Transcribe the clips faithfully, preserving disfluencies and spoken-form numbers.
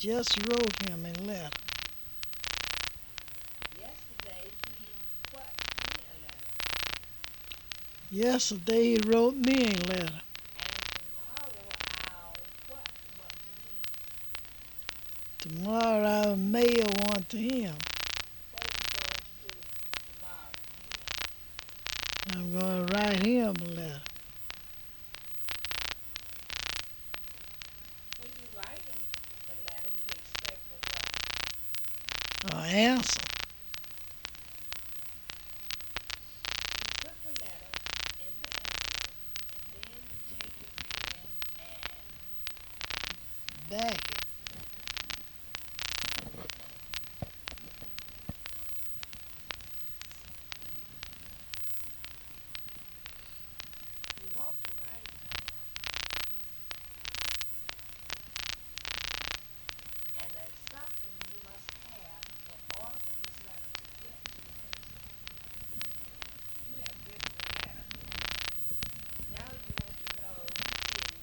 just wrote him a letter. Yesterday he what me a letter, Yesterday he wrote me a letter. and tomorrow I'll what one to him. Tomorrow I'll mail one to him. What are you going to do tomorrow to him? I'm going to write him a letter. When you write him the letter, you expect a what? An answer. You put the letter in the envelope, and then you take your pen and Back it. you want to write someone, and there's something you must have in order for this letter to get to the person. You have written your letter. Now you want to know his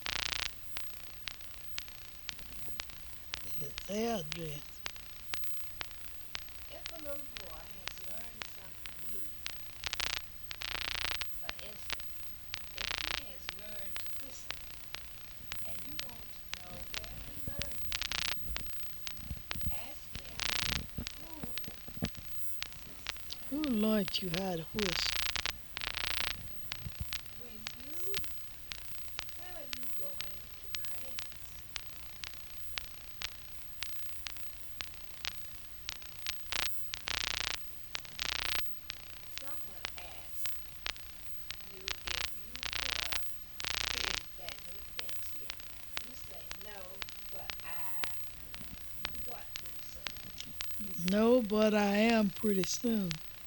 His address. if a little boy has learned something new, for instance, if he has learned to whistle and you want to know where he learned it, you ask him who Who learned you how to whistle? when you where are you going to Miami? Someone asks you if you put up that new fence yet. You say no, but I what pretty soon. No, but I am pretty soon.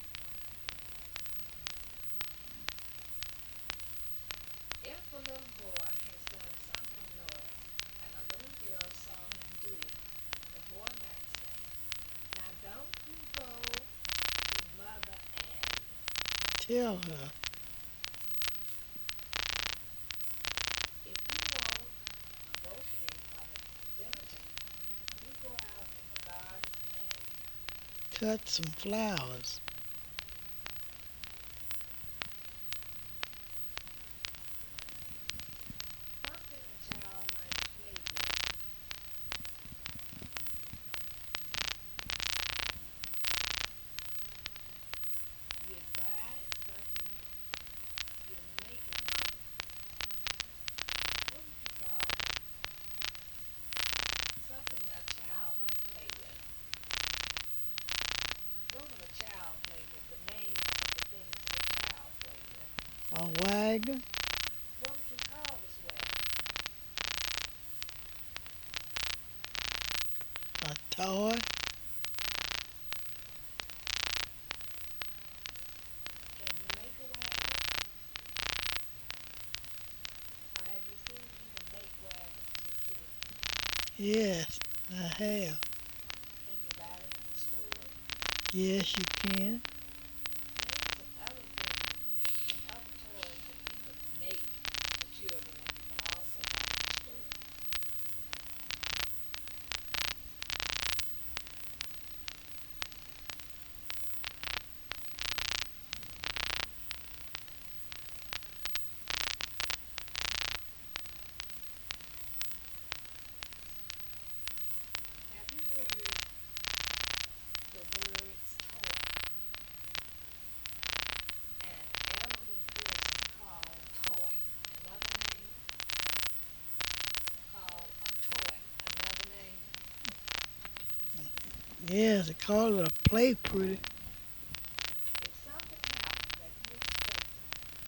If a little boy has done something naughty and a little girl saw him do it, the boy might say, now don't you go to mother and Tell her. if you want a bouquet for the dinner table, you go out in the garden and Cut some flowers. something a child might play with. You buy something you make him hungry. What would you call it? Something a child might play with. What would a child play with? The name of the things that a child play with. A wagon. What would you call this wagon? A toy. Can you make a wagon? Or have you seen people make wagons for children? Yes, I have. Can you buy them in the store? Yes, you can. Name some other things, some other toys that people make for children that you can also buy in the store. Have you heard the word toy? And Ellen Wilson called toy another name, called a toy another name. Yes, they call it a play pretty.